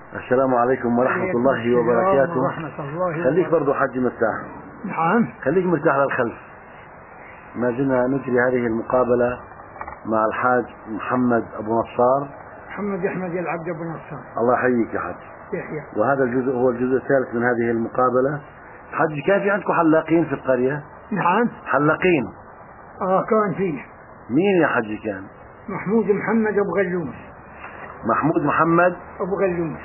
السلام عليكم ورحمة الله وبركاته. ورحمة الله خليك برضو حج مرتاح. نعم. خليك مرتاح للخلف. ما زلنا نجري هذه المقابلة مع الحاج محمد أبو نصار. محمد أحمد العبد أبو نصار. الله يحييك يا حج. يحيى. وهذا الجزء هو الجزء الثالث من هذه المقابلة. حج، كان في عندكم حلاقين في القرية؟ نعم. حلاقين. كان فيه. مين يا حج كان؟ محمود محمد أبو غلومس. محمود محمد أبو غلومس.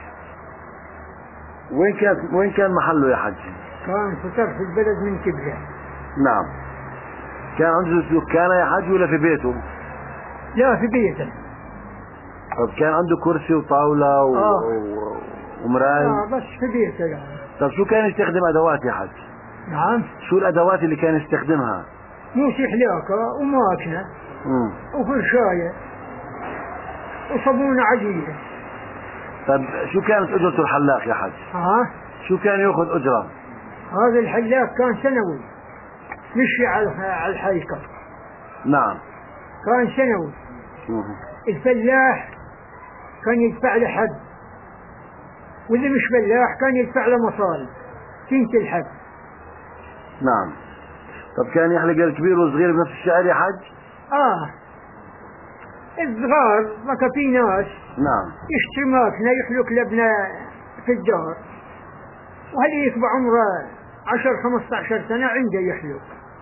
وين كان محله يا حج؟ كان في طرف البلد من كبلة. نعم. كان عنده دكان يا حج ولا في بيته؟ لا، في بيته. طب كان عنده كرسي وطاولة ومراي؟ بس في بيته يعني. طب شو كان يستخدم أدوات يا حج؟ نعم. شو الأدوات اللي كان يستخدمها؟ موس حلاقة وماكنة وفرشاية وصابونة عجيبة. طب شو كانت أجرة الحلاق يا حج؟ شو كان يأخذ أجرة؟ هذا الحلاق كان سنوي، مشي على الحيكة. نعم. كان سنوي. الفلاح كان يدفع له حد، واللي مش فلاح كان يدفع له مصاري تنت الحد. نعم. طب كان يحلق الكبير والصغير بنفس الشعر يا حج؟ الصغار ما كان في ناس. نعم. يشتري ماكنة يحلق لابنه في الدار، وهل يكبر عمره 10-15 سنة عنده يحلق،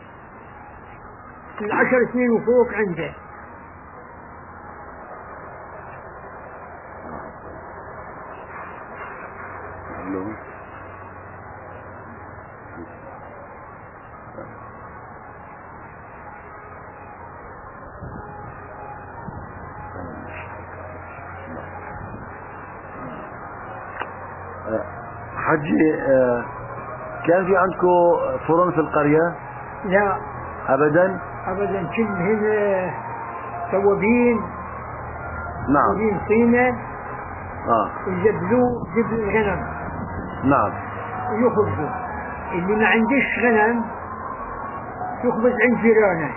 من 10 سنين وفوق عنده. حجي، كان في عندكم فرن في القرية؟ لا أبدا. أبدا، كلهن توابين. نعم. توابين طينة. ويجبلوا جبل الغنم. نعم. ويخبزوا. اللي ما عندش غنم يخبز عند جيرانه.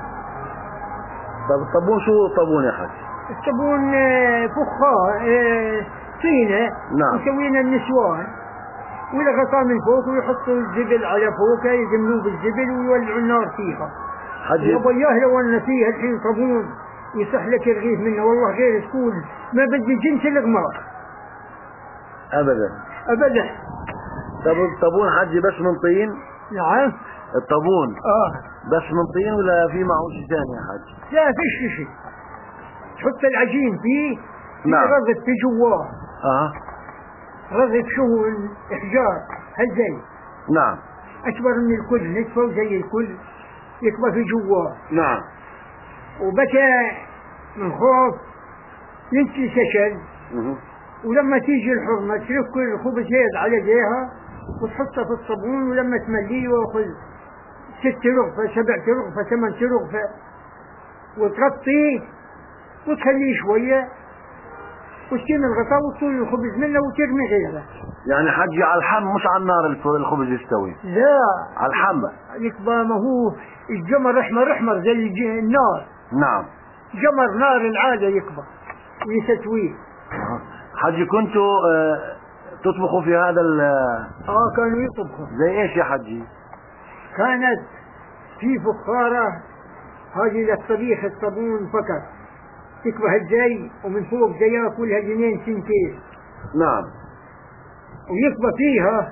طب الطابون شو الطابون يا حج؟ الطابون فخار طينة. نعم. يسوينا النسوان ولغطاء من فوق ويحطوا الزبل على فوق، يجملوه بالزبل ويولعوا النار فيها. وياه لو ان فيها الحين طابون يصح لك الرغيف منه، والله غير تقول ما بدي جنس الغمار ابدا. ابدا. طب الطابون حجي بس من طين؟ نعم. الطابون بس من طين ولا في معه شيء ثاني يا حج؟ لا فيش شيء. تحط العجين فيه. نعم. رغد في جواه. رغد شو احجار هالزي. نعم. اكبر من الكل، نصفه زي الكل، يكبر في جواه. نعم. وبكى من خوف ينسي سشل. ولما تيجي الحرمة ترك الخبز هيد على جهة وتحطه في الصابون، ولما تمليه ويأخذ 6 رغفة 7 رغفة 8 رغفة وتغطيه وتخليه شوية وتشيل الغطاء وتطول الخبز منه وترمي غيره. يعني حجي على الحم مش على النار الخبز يستوي؟ لا، على الحم. يكبر، ما هو الجمر احمر زي النار. نعم. جمر نار العادة يكبر ويستويه. حجي كنتوا تطبخوا في هذا كانوا يطبخوا. زي ايش يا حجي؟ كانت في فخارة هذه للطبيخ الصابون فقط، تكبه الزي ومن فوق زيها كلها 2 سنتين. نعم. ويكبه فيها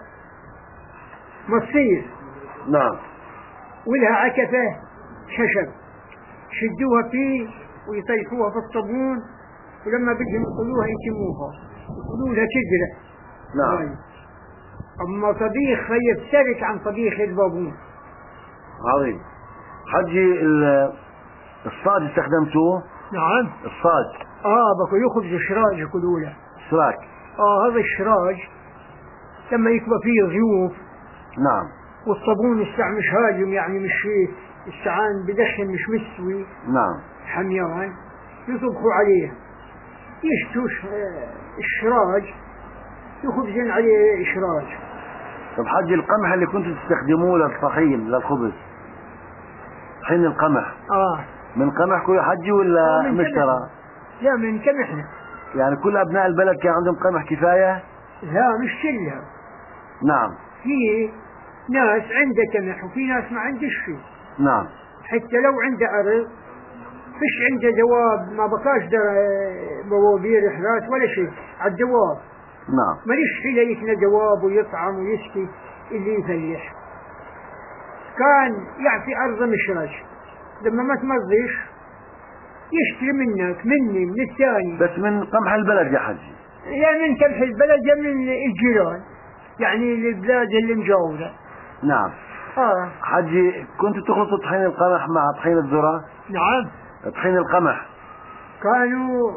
مصير. نعم. ولها عكفة خشب شدوها فيه ويطيفوها في الصابون، ولما بدهم يقولوها يتموها يقولوا لها تجرى. نعم. أما طبيخ يفترق عن طبيخ البابون. عظيم. حجي الصاج استخدمتوه؟ نعم. الصاج. بكو يخبز الشراج يقولوا له. شراك. هذا الشراج لما يكبر فيه ضيوف. نعم. والصابون مش هاجم، يعني مش السعان بدخن مش مستوي. نعم. حميان يطبخوا عليه، يشتوا الشراج يخبزين عليه شراج. طب حجي القمح اللي كنتوا تستخدموه للطحين للخبز، طحين القمح، من قمحكم يا حجي ولا مشترى؟ لا، من قمحنا. يعني كل أبناء البلد كان عندهم قمح كفاية؟ لا مش كلها. نعم. في ناس عنده قمح وفي ناس ما عندش شيء. نعم. حتى لو عنده أرض فيش عنده دواب، ما بقاش بوابير إحراث ولا شيء على الدواب. نعم. ماليش حيلة يكنى دواب ويطعم ويسقي اللي يفلح. كان يعطي أرض مشرج، لما ما تمضيش يشتري منك مني من الثاني. بس من قمح البلد يا حجي؟ يا من قمح البلد يا من الجيران، يعني البلاد اللي مجاورة. نعم. حجي كنت تخلط طحين القمح مع طحين الذرة؟ نعم. طحين القمح كانوا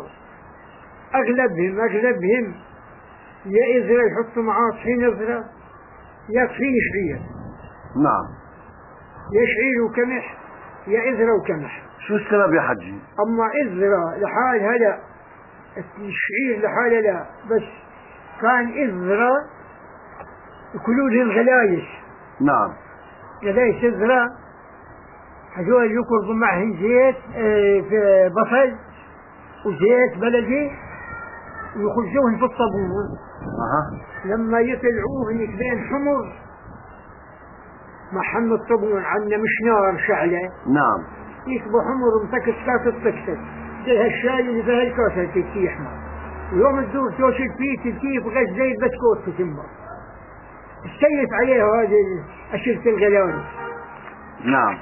أغلبهم يا إذرة يحطوا معاه طحين إذرة يا طحين شعير. نعم. يا شعير وكمح يا إذرة وكمح. شو السبب يا حجي؟ أما إذرة لحالها لا، الشعير لحالها لا، بس كان إذرة يكلوا لهم غلايش. نعم. غلايش إذرة هذول يقربوا معهم زيت في بصل وزيت بلدي ويخرجوهن في الصابون. لما يطلعوهن يكبين حمر مع حم الصابون، عنا مش نار شعلة. نعم. يكبوا حمر ومسكت كاسة تكسر زي هالشاي اللي في هالكاسة تكتي أحمر، ويوم تدور توشل فيه تكيف غش زي البسكوت في تمر تسيف عليه هذه أشرة الغلال. نعم.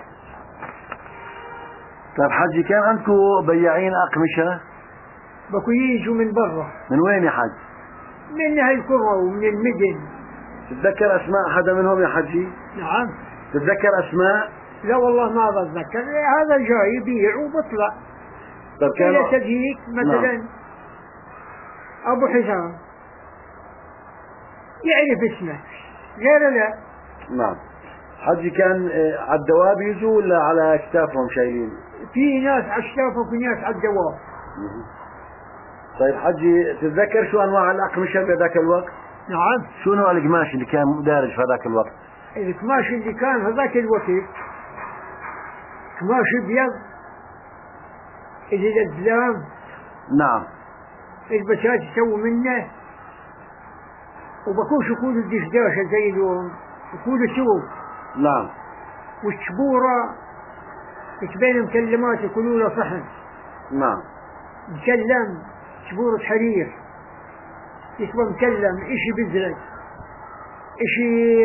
طيب حجي كان عندكم بياعين أقمشة؟ بكو يجوا من برا. من وين يا حج؟ من هالقرى ومن المدن. تتذكر أسماء حدا منهم يا حجي؟ نعم. تتذكر أسماء؟ لا والله ما بتذكر، هذا جاي يبيع وبطلع. طيب كان تجيك مثلا نعم. أبو حسام يعرف اسمه غير لا. نعم. حجي كان على الدواب يجوا ولا على أكتافهم شايلين؟ في ناس على الشافة وفي ناس على الدواب. طيب حجي تتذكر شو أنواع الأقمشة بهذاك الوقت؟ نعم. شو نوع القماش اللي كان دارج في هذاك الوقت؟ القماش اللي كان هذاك الوقت قماش ابيض اللي الزلام. نعم. البشات يسووا منه وبكوش يكونوا الدشداشة زي اليوم، يكونوا سووا. نعم. والشبورة تبين مكلمات يكونوا له صحن. نعم. مكلم شبورة حرير يسوى مكلم، اشي بزرق اشي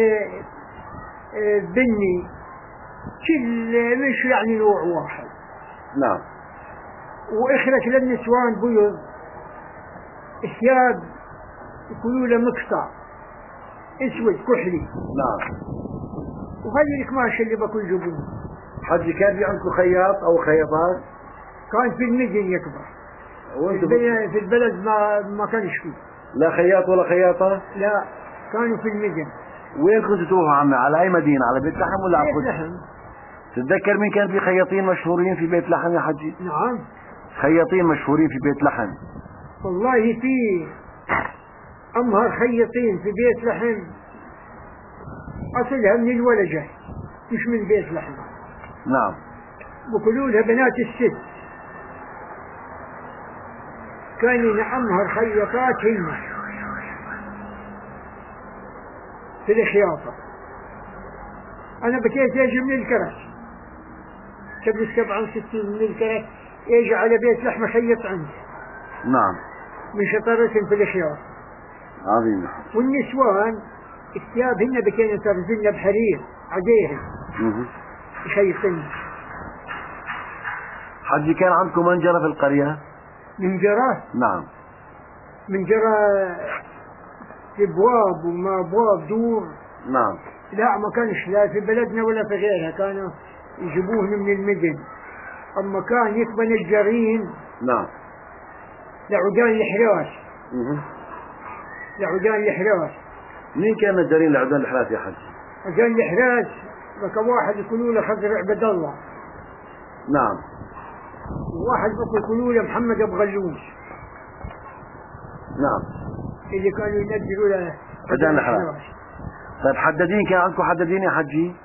بني، كل مش يعني نوع واحد. نعم. واخرك للنسوان بيض، الثياب يكونوا له مقطع اسود كحلي. نعم. وهذه القماش اللي بكون جبون. حجي كان في عندكم خياط او خياطات؟ كان في المدن يكبر، في البلد ما كانش فيه لا خياط ولا خياطة؟ لا، كانوا في المدن. وين كنتوا تروحوا عمي؟ على اي مدينة؟ على بيت لحم ولا على بيت لحم. تتذكر مين كان في خياطين مشهورين في بيت لحم يا حجي؟ نعم. خياطين مشهورين في بيت لحم. والله في أمهر خياطين في بيت لحم أصلها من الولجة مش من بيت لحم. نعم. وكلوا لها بنات الست. كان أمهر خياطات هن في الخياطة. أنا بكيت يجي من الكرك قبل 67 من الكرك يجي على بيت لحمة خيط عندي. نعم. من شطارتهم في الخياطة. عظيم. والنسوان الثياب هن بكينا ترزلنا بحرير عديهم يخيطن. حجي كان عندكم منجرة في القرية؟ منجرة؟ نعم. منجرة في ابواب وما ابواب دور. نعم. لا ما كانش لا في بلدنا ولا في غيرها، كانوا يجيبوهن من المدن. اما كان يكبن الجرين. نعم. لعدان الحراس. لعدان الحراس. مين كان الجرين لعدان الحراس يا حج؟ عدان الحراس بقى واحد يقولوا له خضر عبد الله. نعم. وواحد بقى يقولوا له محمد ابو غلوش. نعم. اللي كانوا ينزلوا له عدان الحراس. طيب حدادين كان عندكم حدادين يا حجي؟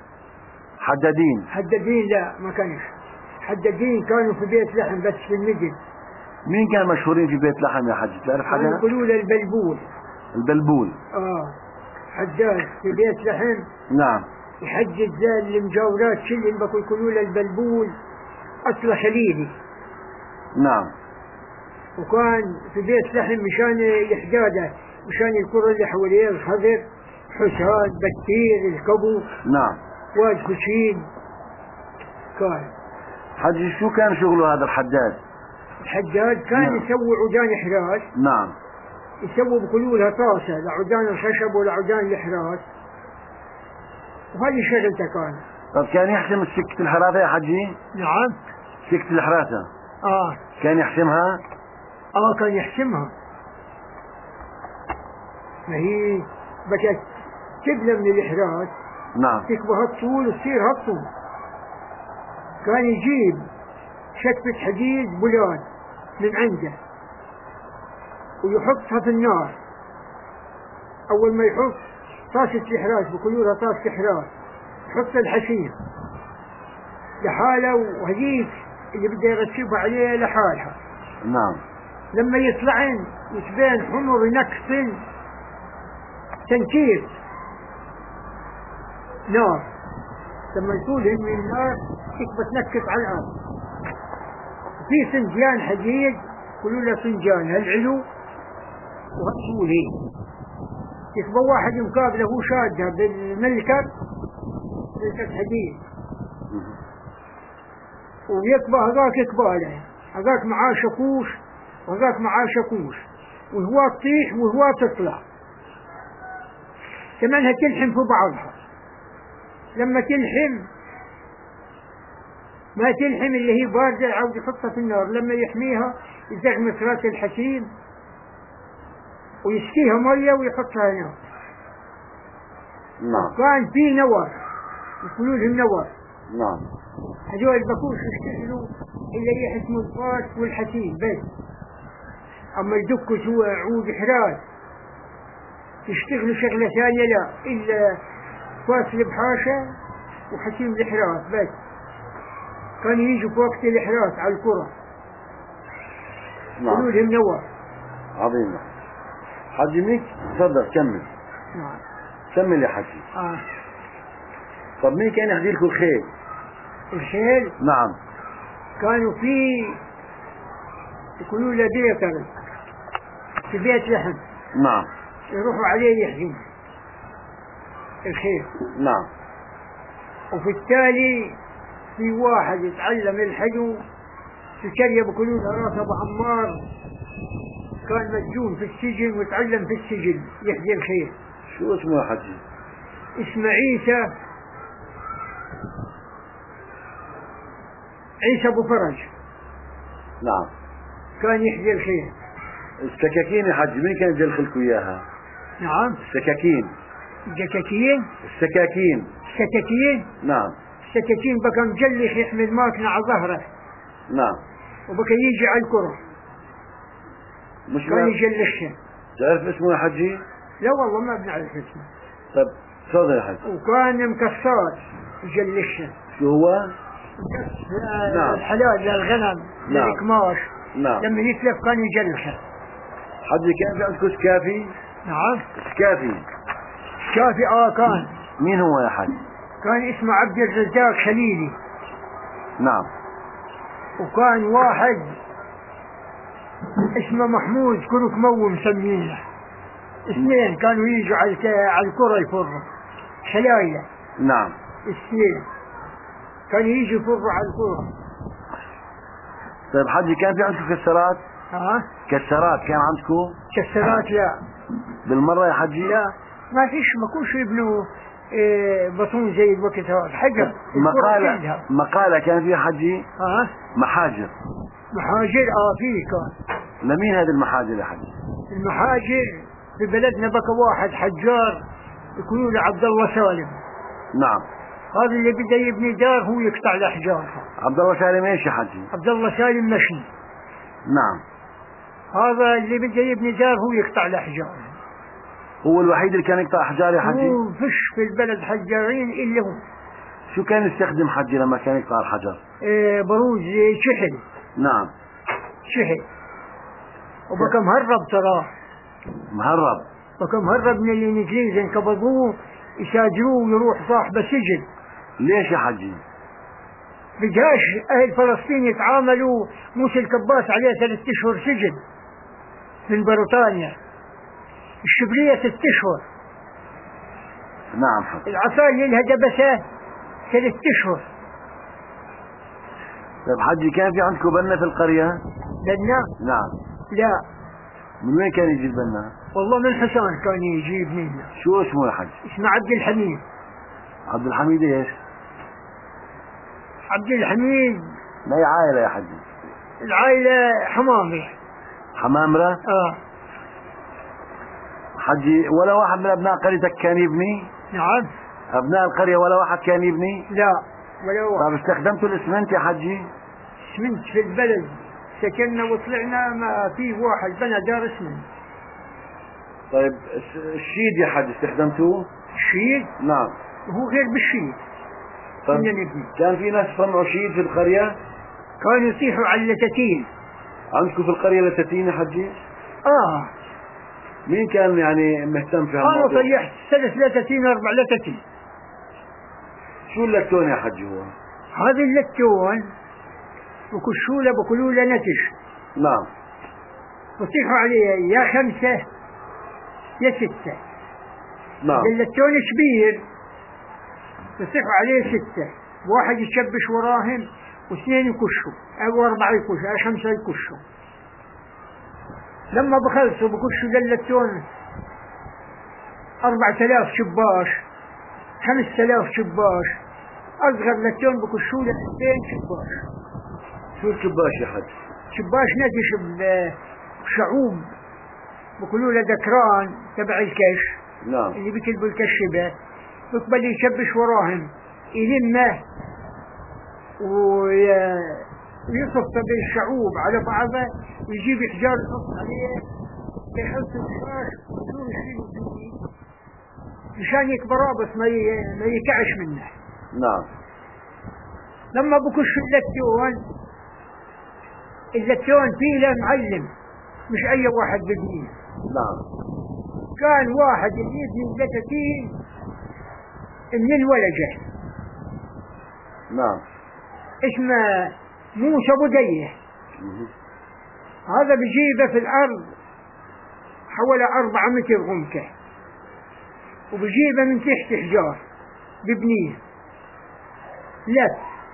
حدادين. حدادين لا ما كانش. حدادين كانوا في بيت لحم بس في المدن. مين كان مشهورين في بيت لحم يا حج؟ تعرف حدا؟ يقولوا له البلبول. البلبول. حجاج في بيت لحم. نعم. يحجج زال المجاورات كلهم يقولوا له البلبول، أصله خليلي. نعم. وكان في بيت لحم مشان يحجاده، مشان الكرة اللي حواليه الخضر، حسان، بكير، الكبو. نعم. واد كوشين. كان حجي شو كان شغله هذا الحداد؟ الحجاج كان نعم. يسوي عودان إحراز. نعم. يسوي بقولوا لها طاسة لعودان الخشب ولعودان الإحراز، وهذه شغلته كان. طب كان يحسم سكة الحراثة يا حجي؟ نعم. سكة الحراثة. كان يحسمها؟ كان يحسمها. ما هي بكت تبلى من الإحراز. نعم. تكبر هالطول وتصير هالطول. كان يجيب شكفة حديد بلاد من عنده ويحطها في النار. أول ما يحط طاسة الإحراز، بيقولوا لها طاسة إحراز، يحط الحشيش لحالة، وهذيك اللي بده يرتبها عليه لحالها. نعم. لما يطلعن يتبين حمر نكس تنكير نار، لما يطولهم من النار تكبر تنكس على الأرض. في فنجان حديد يقولوا له فنجان هالعلو وهالطول هي، يكبر واحد مقابله هو شادها بالملكة حديد، ويكبر هذاك يكباله، هذاك معاه شاكوش وهذاك معاه شاكوش، وهو تطيح وهو تطلع، كمانها تلحم في بعضها. لما تلحم ما تلحم اللي هي باردة عاوز يحطها في النار، لما يحميها يزغمس راس الحشيم ويسقيها مية ويحطها هنا. نعم. كان في نور يقولوا لهم نور. نعم. هذول البكوش يشتغلوا اللي يحسموا الفاس والحشيم بس، أما يدكوا جوا عود حراس يشتغلوا شغلة ثانية لا، إلا فاس البحاشة وحشيم الحراس بس. كانوا يجوا في وقت الإحراس على الكرة. نعم. يقولوا لهم نور. عظيم. حجي ميك تفضل كمل. نعم. كمل يا حجي. طب مين كان يهدي لكم الخيل؟ الخيل؟ نعم. كانوا في يقولوا له بيتر في بيت لحم. نعم. يروحوا عليه يحجون الخيل. نعم. وفي التالي في واحد يتعلم الحجو في كرية بيقولوا له راس أبو عمار، كان مسجون في السجن وتعلم في السجن يحجي الخيل. شو اسمه يا حجي؟ اسمه عيسى أبو فرج. نعم. كان يحجي الخيل. السكاكين يا حجي مين كان يجلخ لكم اياها؟ نعم. السكاكين. السكاكين. نعم. السكاكين بقى مجلخ يحمل ماكنة على ظهره. نعم. وبقى يجي على الكرة مش كان يجلخها. تعرف اسمه يا حجي؟ لا والله ما بنعرف اسمه. طب تفضل يا حجي. وكان مكسات يجلخها. شو هو؟ نعم. الحلال للغنم. نعم. للكماش. نعم. لما يتلف كان يجلخها. حجي كان في عندكم سكافي؟ نعم. سكافي. كان. مين هو يا حجي؟ كان اسمه عبد الرزاق خليلي. نعم. وكان واحد اسمه محمود كرك مو مسمينه. اثنين كانوا يجوا على الكرة يفروا خلايا. نعم. اثنين كانوا يجوا يفروا على الكرة. طيب حجي كان في عندكم كسرات؟ كسرات كان عندكم؟ كسرات لا. بالمرة يا حجي؟ لا ما فيش، ما كوش يبنوا بطون زي الوقت هذا حجر. مقالة كان فيها حجي؟ محاجر. فيه كان. لمين هذه المحاجر يا حجي؟ المحاجر في بلدنا بقى واحد حجار يقولوا له عبد الله سالم. نعم. هذا اللي بده يبني دار هو يقطع الأحجار. عبد الله سالم ايش يا حجي؟ عبد الله سالم مشي. نعم. هذا اللي بده يبني دار هو يقطع الأحجار. هو الوحيد اللي كان يقطع أحجار يا حجي؟ هو فيش في البلد حجارين إلا هو. شو كان يستخدم حجي لما كان يقطع الحجر؟ بروز شحل. نعم. شحل. وبكى مهرب ترى. مهرب؟ بكى مهرب من الإنجليز، انقبضوه يساجروه ويروح صاحبه سجن. ليش يا حجي؟ بدهاش أهل فلسطين يتعاملوا. موسى الكباس عليه 3 أشهر سجن من بريطانيا، الشبرية 6 أشهر. نعم حجي. العصاية لها دبسة 3 أشهر. طيب حجي، كان في عندكم بنا في القرية؟ بنا؟ نعم. لا. من وين كان يجي البنا؟ والله من حسان كان يجيب منا. شو اسمه يا حج؟ اسمه عبد الحميد. عبد الحميد ايش؟ عبد الحميد. ما هي عائلة يا حج؟ العائلة حمامرة. حمامرة؟ حجي، ولا واحد من أبناء قريتك كان يبني؟ نعم. أبناء القرية ولا واحد كان يبني؟ لا ولا واحد. طيب استخدمتوا الإسمنت يا حجي؟ اسمنت في البلد سكننا وطلعنا ما في واحد بنى دار اسمنت. طيب الشيد يا حج استخدمتوه؟ الشيد؟ نعم. هو غير بالشيد. طيب كان في ناس صنعوا شيد في القرية؟ كانوا يطيحوا على اللتاتين. عندكم في القرية لتاتين يا حجي؟ مين كان يعني مهتم في هالموضوع؟ أنا طيحت 3 لتاتين 4 لتاتين. شو اللتون يا حجي هو؟ هذه اللتون بكشولة بكلولة نتش. نعم. بطيحوا عليه يا 5 يا 6. نعم. اللتون كبير بطيحوا عليه 6، واحد يشبش وراهم و2 يكشوا أو 4 يكشوا أو 5 يكشوا. لما بخلصوا بكشوا للتون 4000 شباش 5000 شباش. أصغر لتون بكشوا له 2 شباش. شو الشباش يا حج؟ شباش نتش بشعوب بقولوا له ذكران تبع الكش. نعم. اللي بيكلبوا الكشبة بيقبل يشبش وراهم يلمه ويصف بالشعوب على بعضه ويجيب حجار يحط عليه يحط الفراش ويصير يشيله فيه مشان يكبر بس ما يكعش منه. نعم. لما بكش اللتون فيه له معلم، مش أي واحد بيبنيه. نعم. كان واحد يبني اللتاتين من الولجة. نعم. اسمه موسى بديه. هذا بيجيبه في الأرض حوالي 4 متر عمقه، وبيجيبه من تحت حجار ببنيه لف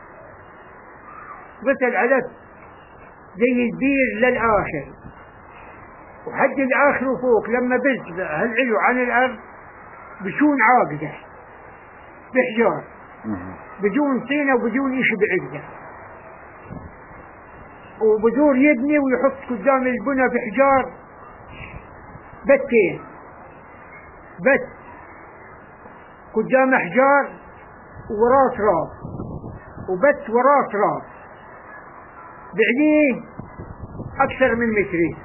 قتل على زي البير للآخر، وحد الآخر وفوق لما بيزبع هالعلو عن الأرض بيكون عاقدة بحجار بدون طينة وبدون إشي بعقدة، وبدور يبني ويحط قدام البنى بحجار بتين بت قدام حجار وراه تراب وبت وراه تراب بعديه أكثر من مترين،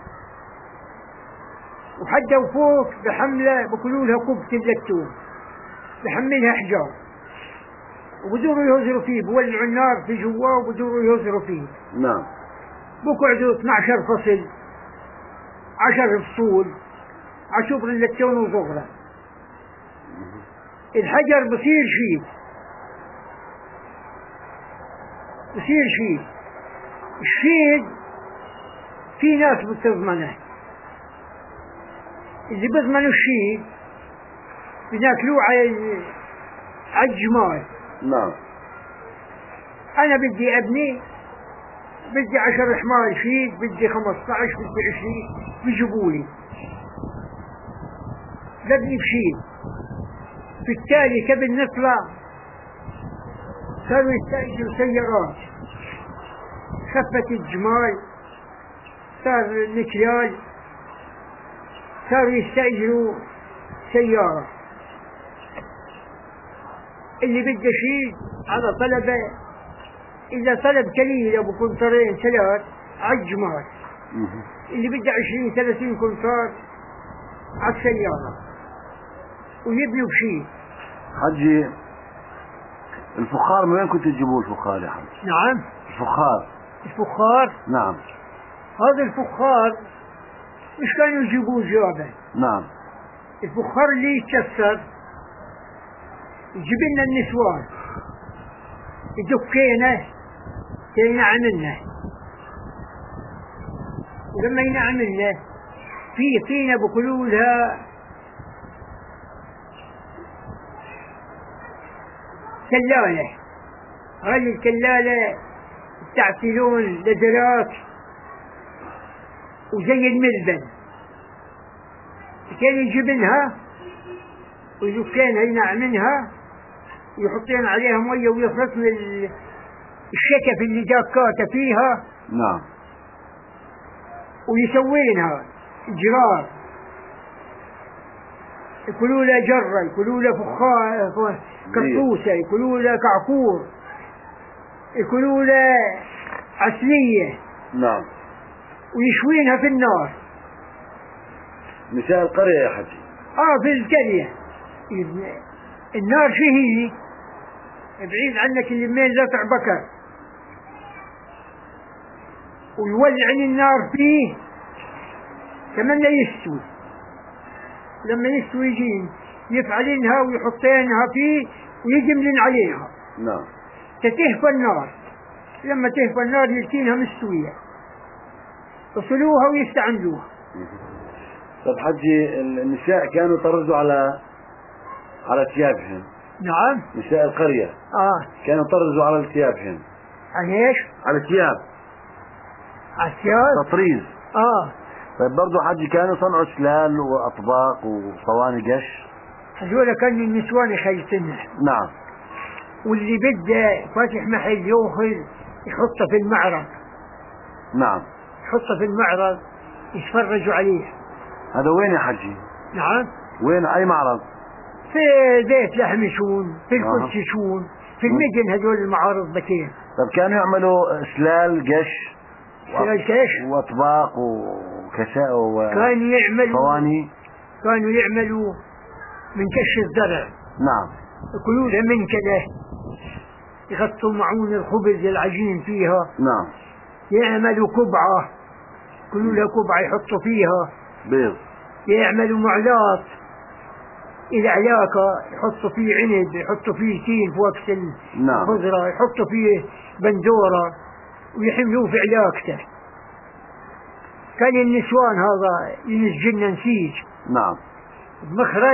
وحده وفوق بحمله بقولوا لها كبة اللتون بحملها حجار وبدوروا يهزروا فيه، بولعوا النار في جواه وبدوروا يهزروا فيه. نعم. بقعدوا 12 فصل 10 فصول عشبر اللتون وصغرى. الحجر بصير شيء الشيء في ناس بتضمنه، اللي بيضمنوا الشيء بناكلوه على الجمال. نعم. أنا بدي أبني، بدي 10 حمار شيء، بدي 15، بدي 20 بيجيبولي ببني بشيء. بالتالي قبل نطلع صاروا يستأجروا سيارات، خفت الجمال صار المكيال، صاروا يستأجروا سيارة اللي بده شيء على طلبه، إذا طلب قليل أبو كنطرين 3 على الجمال، اللي بده 20-30 كنطار على السيارة ويبنوا بشيء. حجي، الفخار من وين كنت تجيبوه الفخار يا حج؟ نعم. الفخار. الفخار؟ نعم. هذا الفخار مش كانوا يجيبوه جوابا. نعم. الفخار اللي يتكسر يجيب لنا النسوان يدكينه ينعملنا، ولما ينعملنا في طينة بقولولها كلالة. هذه الكلالة تعتلون لدراك وزي الملبن، كان يجيبنها ويدكينها ينعملها ويحطين عليها مية ويفرطن الشكف اللي داكاته فيها. نعم. ويسوينها جرار، يقولوا له جرة، يقولوا له فخار كرطوسة، يقولوا له كعكور، يقولوا له عسلية. نعم. ويشوينها في النار. نساء القرية يا حجي؟ في القرية. النار شهي بعيد عنك اليمين لا تعبكر، ويولع النار فيه كمان لا يستوي. لما يستوي يجين يفعلينها ويحطينها فيه ويجملن عليها. نعم. تتهفى النار، لما تهفى النار يلتينها مستوية يصلوها ويستعملوها. طب حجي النساء كانوا يطرزوا على ثيابهم. نعم. نساء القرية كانوا يطرزوا على ثيابهم. على ايش؟ على الثياب. على الثياب؟ تطريز. طيب برضو حجي كانوا يصنعوا سلال واطباق وصواني قش. هذول كانوا النسوان يخيطنها. نعم. واللي بده فاتح محل ياخذ يحطه في المعرض. نعم. يحطه في المعرض يتفرجوا عليه. هذا وين يا حجي؟ نعم. وين أي معرض؟ في بيت لحم شون، في القدس شون، في المدن هذول المعارض بكين. طب كانوا يعملوا سلال قش واطباق وكساء كانوا يعملوا صواني. كانوا يعملوا من كش الزرع. نعم. يقولوا لها من كذا، يغطوا معون الخبز العجين فيها. نعم. يعملوا كبعة، يقولوا لها كبعة يحطوا فيها بيض. يعملوا معلاط، إذا علاقة يحطوا فيه عنب، يحطوا فيه تين في وقت الخضرة، يحطوا فيه بندورة ويحملوه في علاقته. كان النسوان هذا ينسجن نسيج. نعم. بمخرج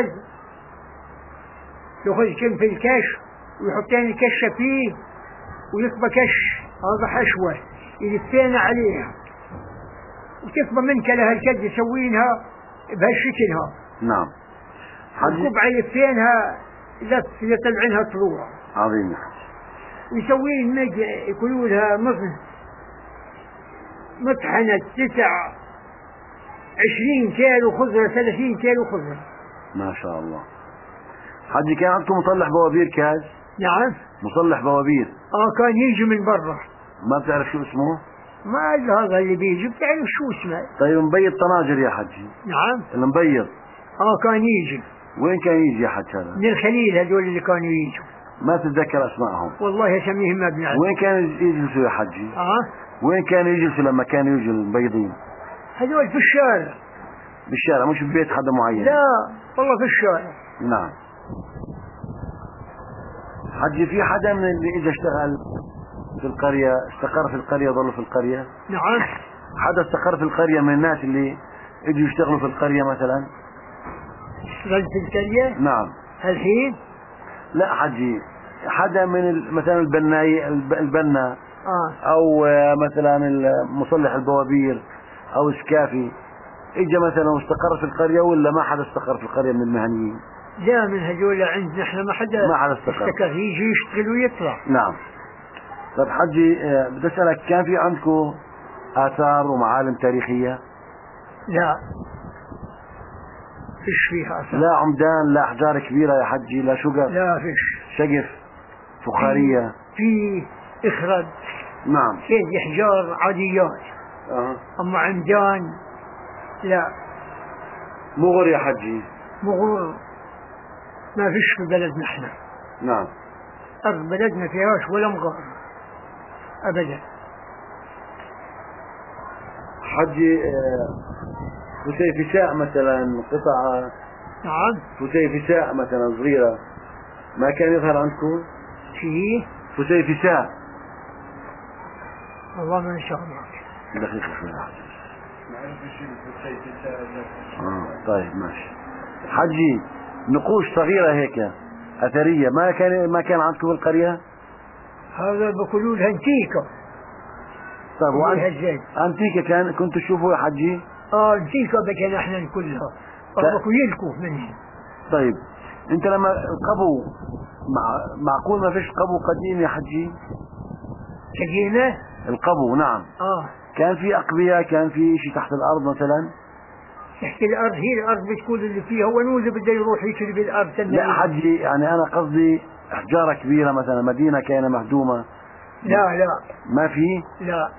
يخرج كم في الكش ويحطين الكشة فيه ويكبى كش، هذا حشوة يلفين عليها وتكبى منك لها الكد يسوينها بهالشكلها. نعم. الكبعة يلفينها لف يطلعينها طلوع. عظيم. ويسوين مج يقولوا لها مطحنة 29 كيلو خضرة 30 كيلو خضرة. ما شاء الله. حجي كان عندكم مصلح بوابير كاز؟ نعم. مصلح بوابير. كان يجي من برا. ما بتعرف شو اسمه؟ ما هذا اللي بيجي بتعرف شو اسمه. طيب مبيض طناجر يا حجي؟ نعم. المبيض. كان يجي. وين كان يجي يا حج هذا؟ من الخليل هذول اللي كانوا يجوا. ما تتذكر اسمائهم؟ والله اسميهم ما بنعرف. وين كانوا يجلسوا يا حجي؟ وين كانوا يجلسوا لما كانوا يجوا المبيضين؟ هذول في الشارع. بالشارع مش ببيت حدا معين؟ لا والله في الشارع. نعم. حجي في حدا من اللي اجى اشتغل في القرية استقر في القرية ظل في القرية؟ نعم. حدا استقر في القرية من الناس اللي اجوا يشتغلوا في القرية مثلا؟ اشتغل في القرية؟ نعم. الحين؟ لا حجي حدا من مثلا البنا او مثلا مصلح البوابير او سكافي اجى مثلا واستقر في القرية، ولا ما حدا استقر في القرية من المهنيين؟ لا من هذول عندنا احنا ما حدا استقر، يجي يشتغل ويطلع. نعم. طيب حجي بدي اسالك، كان في عندكم آثار ومعالم تاريخية؟ لا فيش فيها آثار. لا عمدان، لا أحجار كبيرة يا حجي، لا شقف؟ لا فيش. شقف فخارية؟ في إخرد. نعم. في أحجار عاديات. أما عمدان لا. مغر يا حجي؟ مغر ما فيش في بلدنا احنا. نعم. أرض بلدنا فيهاش ولا مغار أبدا. حجي فسيفساء مثلا قطعة. نعم. فسيفساء مثلا صغيرة ما كان يظهر عندكم شيء فسيفساء؟ والله ما نشاء معك دقيقة شوي. طيب ماشي حجي. نقوش صغيرة هيك أثرية ما كان عندكم بالقرية؟ هذا بقولوا لها انتيكا. طيب أنتيكا كنتوا تشوفوا يا حجي؟ انتيكا بكنا احنا كلها بقوا يلكوا منه. طيب انت لما القبو معقول ما فيش قبو قديم يا حجي؟ قديمة؟ القبو نعم. كان في أقبية، كان في شيء تحت الأرض مثلا؟ تحت الأرض هي الأرض بتكون اللي فيها، ونوز بده يروح يشري بالأرض. لا حجي يعني أنا قصدي حجارة كبيرة مثلا، مدينة كانت مهدومة. لا ما في؟ لا.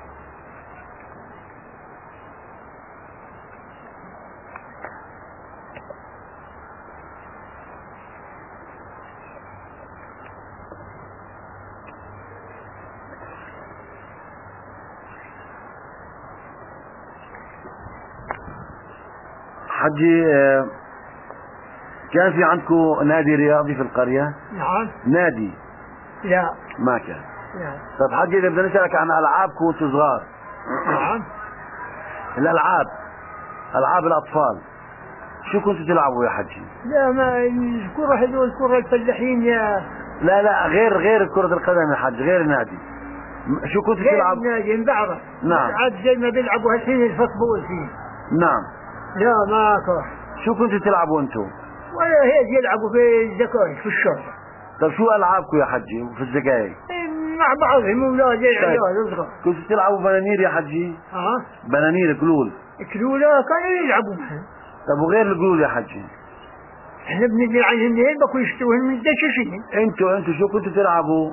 حجي كان في عندكم نادي رياضي في القرية؟ نعم. نادي؟ لا ما كان. لا. طيب حجي إذا بدنا نسألك عن ألعابكم وانتم صغار. نعم. الألعاب، ألعاب الأطفال شو كنتوا تلعبوا يا حجي؟ لا ما الكرة هذول الكرة الفلاحين يا. لا غير كرة القدم يا حج، غير النادي. شو كنتوا تلعب؟ غير النادي بعرف. نعم. عاد زي ما بيلعبوا هالحين الفوتبول فيه. نعم. لا ما كره. شو كنتوا تلعبوا انتم؟ ولا هيك يلعبوا في الزقايق في الشارع. طيب شو ألعابكم يا حجي في الزقايق؟ مع بعضهم أولاد عيال صغار. كنتوا تلعبوا بنانير يا حجي؟ بنانير كلول. كلولا كانوا يلعبوا معهم. طب وغير الكلول يا حجي؟ احنا بنجي عنهم منين بكون يشتروهم من الدشاشين. انتوا شو كنتوا تلعبوا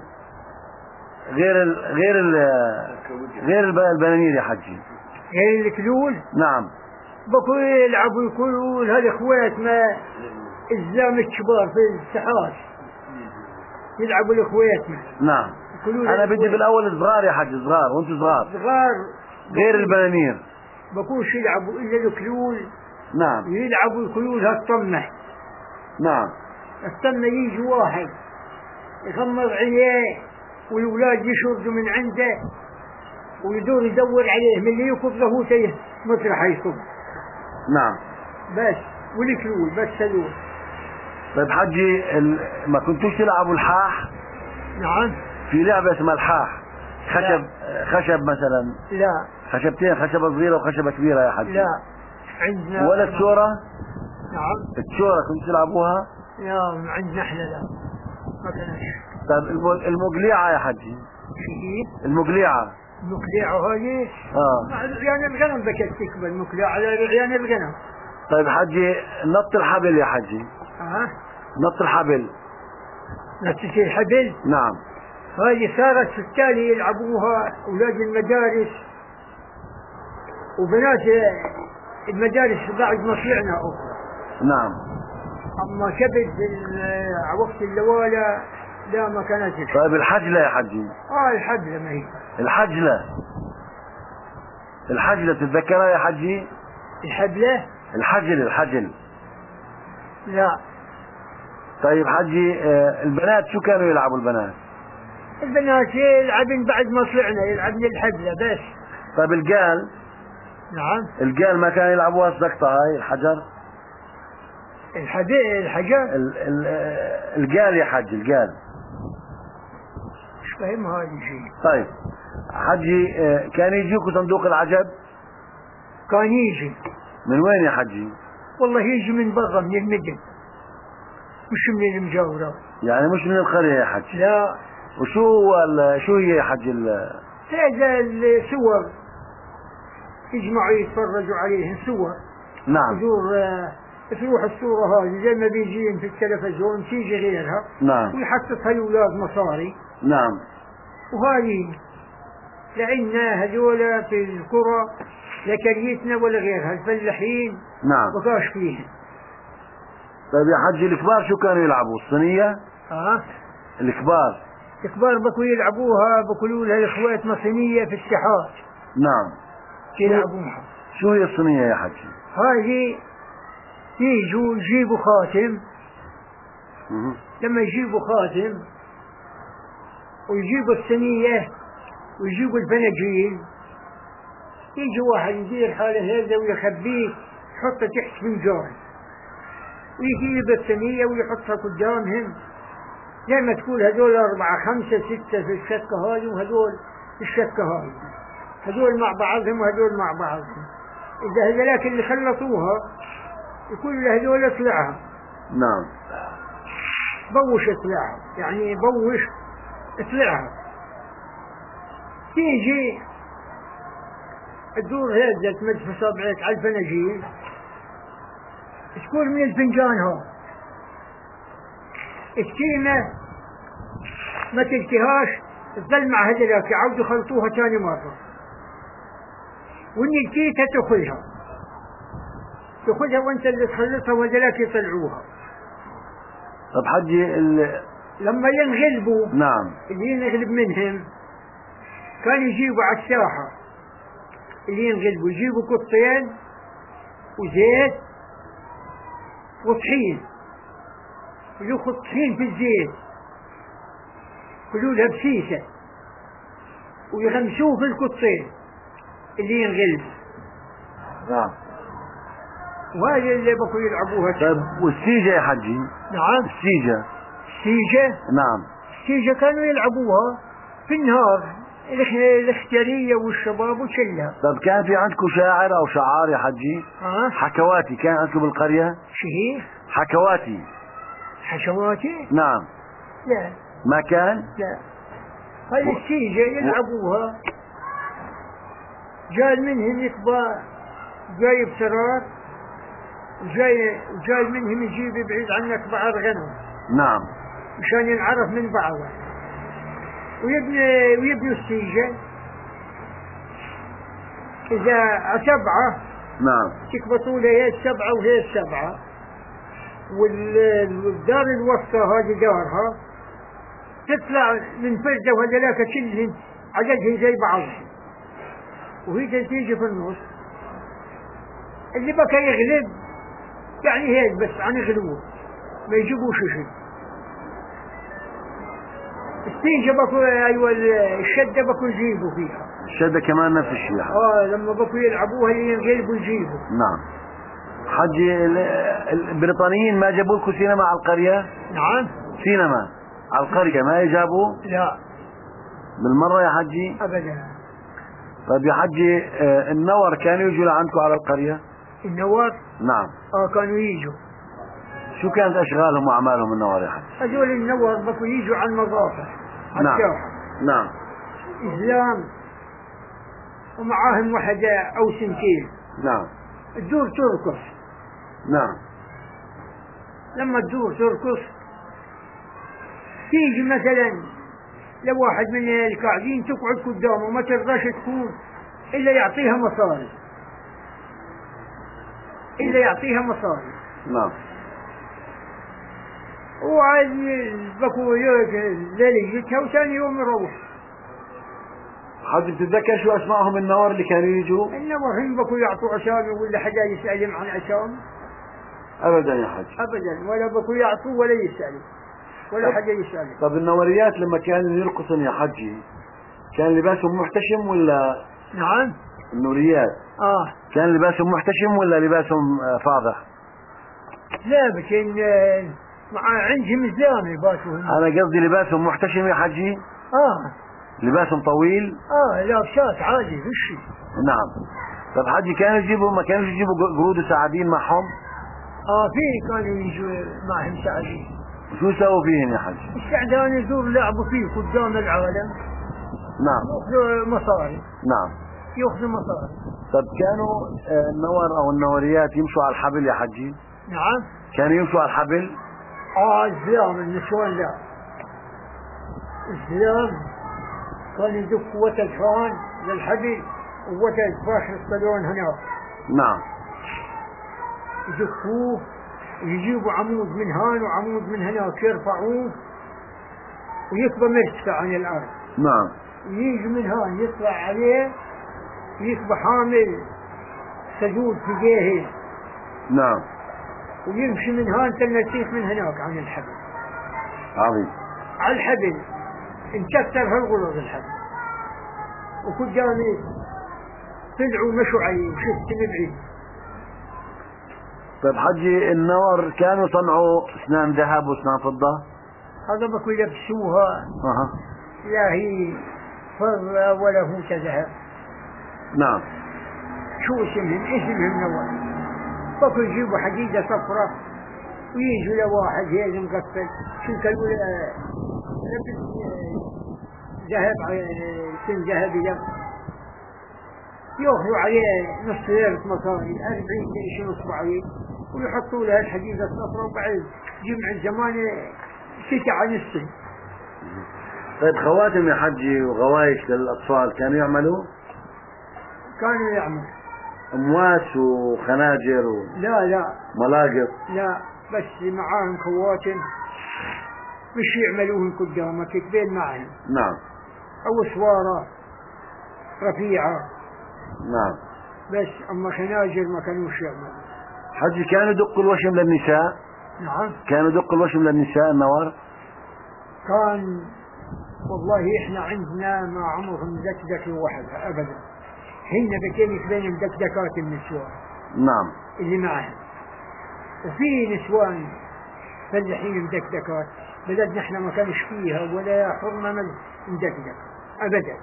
غير البنانير يا حجي؟ غير الكلول؟ نعم. بكون يلعبوا يقولوا هالاخوات ما الزام الكبار في الساحات يلعبوا الاخوات. نعم. انا بدي بالاول صغار يا حج، صغار وانتم صغار غير البنانير بكونش يلعبوا الا الكلول. نعم. يلعبوا الكلول هالطمه. نعم. الطمه يجي واحد يغمض عينيه والولاد يشردوا من عنده ويدور يدور عليه من اللي يكب له تيه مطرح يكب. نعم. بس والكلول بس هذول. طيب حجي ما كنتوش تلعبوا الحاح؟ نعم. في لعبة اسمها الحاح، خشب مثلا. لا. خشبتين، خشبة صغيرة وخشبة كبيرة يا حجي. لا عندنا. ولا الشورة؟ نعم. الشورة كنتوا تلعبوها؟ لا عندنا احنا لا ما كناش. طيب المقليعة يا حجي؟ شو المقليعة؟ المقليعة هذه؟ يعني الغنم بكتك بالمقليعة على رعيان الغنم. طيب حجي نط الحبل يا حجي؟ نط الحبل. نط الحبل؟ نعم. هذه صارت في التالي يلعبوها أولاد المدارس وبنات المدارس بعد ما طلعنا أخرى. نعم. أما كبد وقت اللوالة لا ما كانت. طيب الحجلة يا حجي؟ الحجلة ما هي. الحجلة تتذكرها يا حجي؟ الحبلة؟ الحجل. لا. طيب حجي البنات شو كانوا يلعبوا البنات؟ البنات يلعبن بعد ما طلعنا يلعبن الحبلة بس. طيب القال؟ نعم. القال ما كانوا يلعبوها السقطة هاي الحجر؟ الحجر؟ القال يا حجي، القال. مش فاهم هذا الشيء. طيب حجي كان يجيكوا صندوق العجب؟ كان يجي. من وين يا حجي؟ والله يجي من برا من المدن مش من المجاورة. يعني مش من القرية يا حجي؟ لا. شو هي يا حجي هذا الصور يجمعوا يتفرجوا عليهم صور. نعم. تروح الصورة هذه زي ما بيجين في التلفزيون تيجي غيرها. نعم. ويحطها الأولاد مصاري. نعم. وهذه لعنا هذولا في القرى لكريتنا ولا غيرها الفلاحين. نعم. بقاش فيهم. طيب يا حجي الكبار شو كانوا يلعبوا؟ الصينية؟ الكبار بكوا يلعبوها بقولوا لها الاخوات مصينية في الساحات. نعم. يلعبوها. شو هي الصينية يا حجي؟ هذه يجوا يجيبوا خاتم. لما يجيبوا خاتم ويجيبوا الثنية ويجيبوا الفناجيل، يجي واحد يدير حاله هذا ويخبيه يحطه تحت فنجان، ويجيب الثنية ويحطها قدامهم زي ما تقول هذول 4 5 6 في الشكة هذه وهذول في الشكة هذه، هذول مع بعضهم وهذول مع بعضهم. إذا هذولاك اللي خلطوها يقول لهذول اطلعها. نعم. بوش اطلعها، يعني بوش اطلعها. تيجي الدور هذا تمد في صبعك على الفناجيل، تقول من الفنجان ها السيمة ما تلتهاش، تظل مع هذولاك يعودوا يخلطوها ثاني مرة، وإن الكيتة تأخذها وأنت اللي تخلطها وهذولاك يطلعوها. طب حجي لما ينغلبوا، نعم، اللي ينغلب منهم كانوا يجيبوا على الساحة، اللي ينغلبوا يجيبوا قطين وزيت وطحين، ياخذ طحين في الزيت يقولوا بسيسة ويغمسوه في القطين اللي ينغلب. نعم. وهذا اللي بقوا يلعبوها. طيب والسيجة يا حجي؟ نعم. السيجة. نعم. السيجة كانوا يلعبوها في النهار، الاختيارية والشباب وكلها. طب كان في عندكم شاعر او شعار يا حجي؟ حكواتي كان عندكم بالقرية؟ شهيه؟ حكواتي. حكواتي؟ نعم. لا ما كان؟ لا. هاي السيجة يلعبوها، جاي منهم يكبر جايب سرار، وجاي منهم يجيب بعيد عنك بعض غنم. نعم. مشان ينعرف من بعضه، ويبنوا السيجة. إذا 7 نعم تكبطوا له 7 وهي 7، والدار الوسطى هذه دارها تطلع من فردة وهذولاك كلهم عددهم زي بعض، وهي تيجي في النص. اللي بكى يغلب يعني هيك بس عن يغلبوه ما يجيبوش شيء. السيجة بكوا أيوة الشدة بكوا يجيبوا فيها. الشدة كمان نفس الشيء. لما بكوا يلعبوها اللي ينغلبوا يجيبوا. نعم. حجي البريطانيين ما جابوا لكم سينما على القرية؟ نعم. سينما على القرية ما يجابوا؟ لا بالمرة يا حجي؟ أبدا. طيب يا حجي النور كانوا يجوا لعندكم على القرية؟ النور؟ نعم. كانوا يجوا. شو كانت أشغالهم وأعمالهم النور يا حجي؟ هذول النور بكوا يجوا على المضافة على نعم. الساحة. نعم. إسلام ومعاهم وحدة أو 2. نعم. الدور ترقص. نعم. لما الدور ترقص تيجي مثلا لو واحد من القاعدين تقعد قدامه ما ترضاش تكون إلا يعطيها مصاري، نعم. وعاد بكوا ليلتها وثاني يوم يروح. حد بتتذكر شو اسمائهم النور اللي كانوا يجوا؟ النور هم بكوا يعطوا اسامي ولا حدا يسألهم عن اسامي؟ ابدا يا حج. ابدا، ولا بكوا يعطوا ولا يسألوا ولا حدا يسألهم. طب النوريات لما كانوا يرقصن يا حجي كان لباسهم محتشم ولا؟ نعم. النوريات كان لباسهم محتشم ولا لباسهم فاضح؟ لا بكن مع عندهم الزام لباسهم. انا قصدي لباسهم محتشم يا حجي؟ لباسهم طويل؟ لابسات عادي فيش. نعم. طب حجي كانوا يجيبوا ما كانوا يجيبوا قرود وسعابين معهم؟ في كانوا يجوا معهم سعابين. شو سووا فيهم يا حجي؟ السعدان يدور لعبوا فيه قدام العالم. نعم. ياخذوا مصاري. نعم. ياخذوا مصاري. طب كانوا النور او النوريات يمشوا على الحبل يا حجي؟ نعم. كانوا يمشوا على الحبل؟ الزلام النسوان لا. الزلام كان يدق قوة الفان للحبل وقوة الفاش الصالون هناك. نعم. يدقوه ويجيبوا عمود من هان وعمود من هناك يرفعوه ويكبر مرتفع عن الأرض. نعم. يجي من هان يطلع عليه ويكبر حامل سجود في جهه نعم. ويمشي من هون تنسيخ من هناك عن الحبل. عظيم. على الحبل انكسر هالغلظ الحبل، وقدامي طلعوا مشوا عليه وشفت من بعيد. طيب حجي، النور كانوا صنعوا اسنان ذهب واسنان فضة؟ هذا بكل يلبسوها. لا هي فضة ولا هو ذهب. نعم. شو اسمهم نور. بكل يجيبوا حديدة صفرة ويجوا لواحد هيك مقفل شو كانوا لبس ذهب سن ذهبي له، يأخذوا عليه نص ليرة مصاري 40 ليش نصب عليه، ويحطوا له الحديدة الصفرة، وبعد جمع الزمان ستة عن السن. طيب خواتم يا حجي وغوايش للأطفال كانوا يعملوا؟ كانوا يعملوا أمواس وخناجر لا وملاقط؟ لا، بس معاهم خواتم مش يعملوهن قدامك كبين معهم. نعم. أو سوارة رفيعة. نعم. بس أما خناجر ما كانوش يعملوا. حجي كانوا يدقوا الوشم للنساء؟ نعم. كانوا يدقوا الوشم للنساء النوار؟ كان والله إحنا عندنا ما عمرهم دكدك وحدها أبدا، هن بكين بين دكدكات النسوان. نعم. اللي معهم، وفي نسوان فلاحين مدكدكات، بلدنا احنا ما كانش فيها ولا حرمة مدكدك أبدا.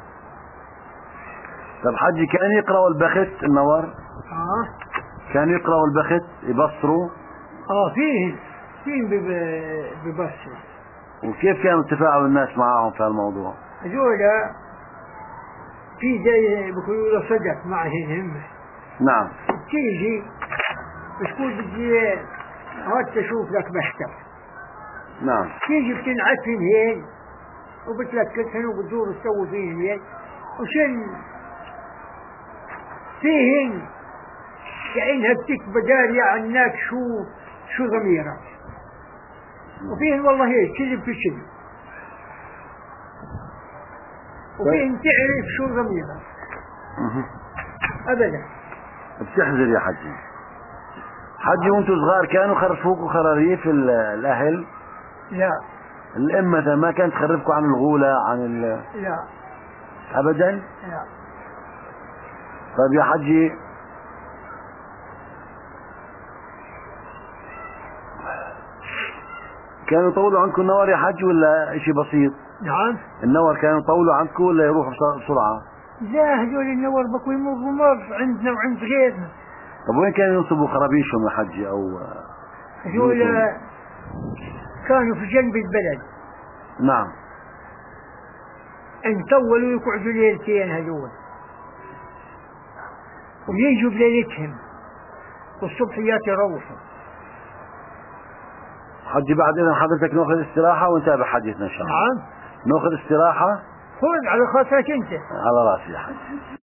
طب حجي كان يقرأوا البخت النوار؟ كان يقرأوا البخت يبصروا؟ فيهم ببصروا. وكيف كانوا تفاعل الناس معهم في هالموضوع؟ هذولا في زي بيقولوا له صدق معهم هم. نعم. تيجي بتقول بدي هات تشوف لك مكتب. نعم. تيجي بتنعفن هيك وبتلكتهن وبتدور تسوي فيهن هيك وشن فيهن كأنها بتكبر دارية عنك شو ضميرك، وفيهن والله هيك كذب في كذب، وفيهن تعرف شو ضميرك أبدا. بتحذر يا حجي. حجي وانتوا صغار كانوا خرفوكوا خراريف الأهل؟ لا. الأم مثلا ما كانت تخرفكوا عن الغولة عن لا أبدا؟ لا. طيب يا حجي، كانوا يطولوا عنكم النور يا حج ولا اشي بسيط؟ نعم. النور كانوا يطولوا عنكم ولا يروحوا بسرعة؟ لا، هذول النور بكوا يمروا مر عندنا وعند غيرنا. طب وين كانوا ينصبوا خرابيشهم يا حجي او؟ هذول كانوا في جنب البلد. نعم. ان طولوا يقعدوا ليلتين هذول، ويجوا بليلتهم والصبحيات يروحوا. حجي بعد اذن حضرتك ناخذ استراحة ونتابع حديثنا ان شاء الله. نعم. ناخذ استراحة. خذ على خاطرك انت. على راسي يا حجي.